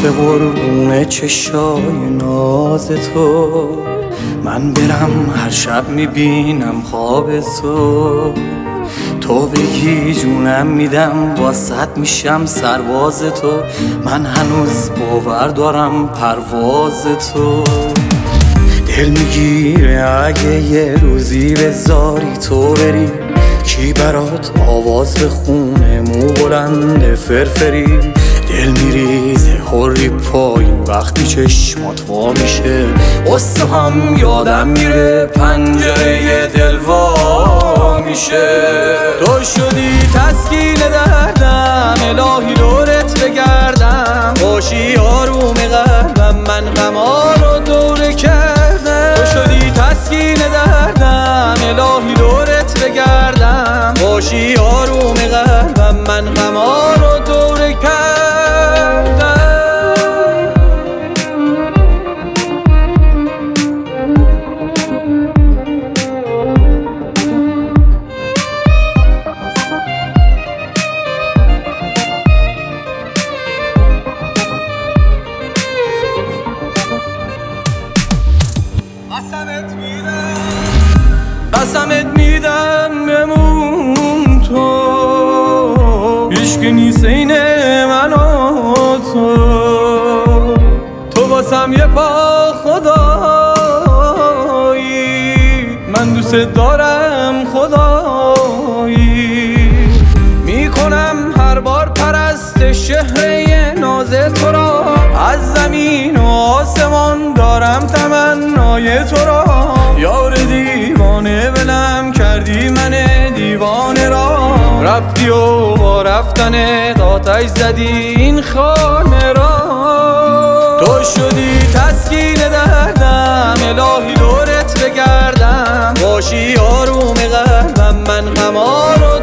که قربون چشای ناز تو من برم، هر شب میبینم خواب تو بگی جونم میدم، واسط میشم سرواز تو. من هنوز باور دارم پرواز تو. دل میگیره اگه یه روزی بذاری تو بری، کی برات آواز بخونه مو بلند فرفری. دل میریزه خوری پایین وقتی چشمات وا میشه، قصه هم یادم میره پنجره دل وا میشه. تو شدی تسکین دردم، الهی دورت بگردم، باشی آروم قلبم، من غما رو دوره کردم. تو شدی تسکین دردم، الهی دورت بگردم، باشی آروم قلبم، من غما رو دوره کردم. قسمت میدم بمون تو، هیچکی نیست این من و تو واسم یه پا خدایی، من دوست دارم خدایی. میکنم هر بار پرست شهره ناز تو را، از زمین و آسمان دارم تمنای تو را. یار دیوانه ولم کردی من دیوانه را، رفتی و با رفتن آتش زدی این خانه را. تو شدی تسکین دردم، الهی دورت بگردم، باشی آروم قلبم، من غما رو